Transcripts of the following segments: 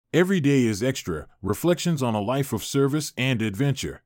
Every Day is Extra, Reflections on a Life of Service and Adventure.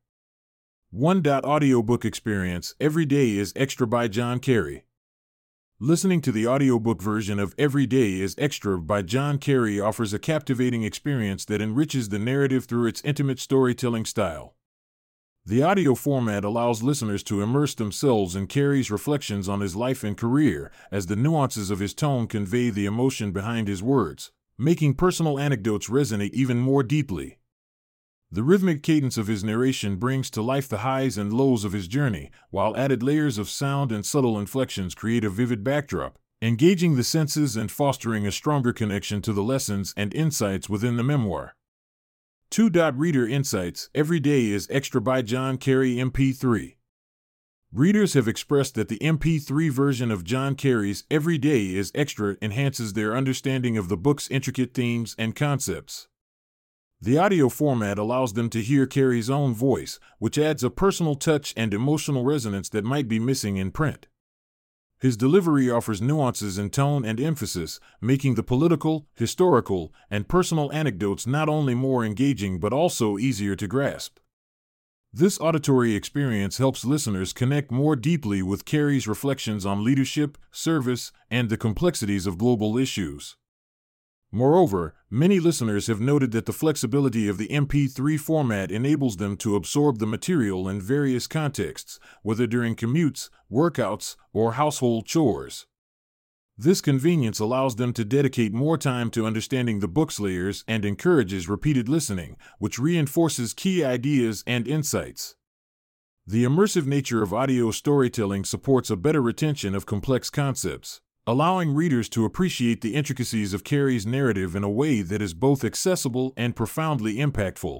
1. Audiobook Experience, Every Day is Extra by John Carey. Listening to the audiobook version of Every Day is Extra by John Carey offers a captivating experience that enriches the narrative through its intimate storytelling style. The audio format allows listeners to immerse themselves in Carey's reflections on his life and career, as the nuances of his tone convey the emotion behind his words, making personal anecdotes resonate even more deeply. The rhythmic cadence of his narration brings to life the highs and lows of his journey, while added layers of sound and subtle inflections create a vivid backdrop, engaging the senses and fostering a stronger connection to the lessons and insights within the memoir. 2. Reader Insights, Every Day is Extra by John Carey MP3. Readers have expressed that the MP3 version of John Carey's Every Day is Extra enhances their understanding of the book's intricate themes and concepts. The audio format allows them to hear Carey's own voice, which adds a personal touch and emotional resonance that might be missing in print. His delivery offers nuances in tone and emphasis, making the political, historical, and personal anecdotes not only more engaging but also easier to grasp. This auditory experience helps listeners connect more deeply with Carey's reflections on leadership, service, and the complexities of global issues. Moreover, many listeners have noted that the flexibility of the MP3 format enables them to absorb the material in various contexts, whether during commutes, workouts, or household chores. This convenience allows them to dedicate more time to understanding the book's layers and encourages repeated listening, which reinforces key ideas and insights. The immersive nature of audio storytelling supports a better retention of complex concepts, allowing readers to appreciate the intricacies of Carey's narrative in a way that is both accessible and profoundly impactful.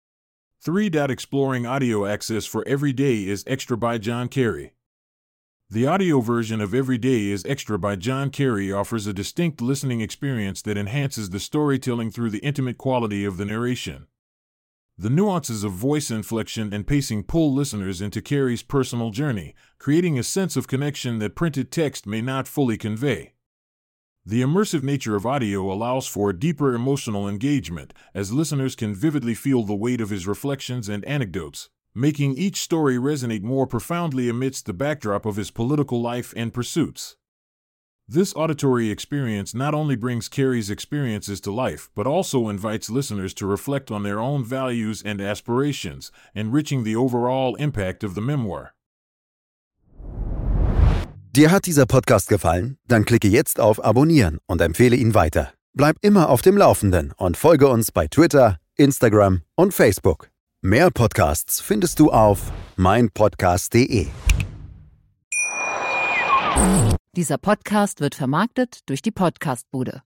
3. Exploring audio access for Every Day is Extra by John Carey. The audio version of Every Day is Extra by John Carey offers a distinct listening experience that enhances the storytelling through the intimate quality of the narration. The nuances of voice inflection and pacing pull listeners into Carey's personal journey, creating a sense of connection that printed text may not fully convey. The immersive nature of audio allows for a deeper emotional engagement, as listeners can vividly feel the weight of his reflections and anecdotes, making each story resonate more profoundly amidst the backdrop of his political life and pursuits. This auditory experience not only brings Carey's experiences to life, but also invites listeners to reflect on their own values and aspirations, enriching the overall impact of the memoir. Dir hat dieser Podcast gefallen? Dann klicke jetzt auf Abonnieren und empfehle ihn weiter. Bleib immer auf dem Laufenden und folge uns bei Twitter, Instagram und Facebook. Mehr Podcasts findest du auf meinpodcast.de. Dieser Podcast wird vermarktet durch die Podcastbude.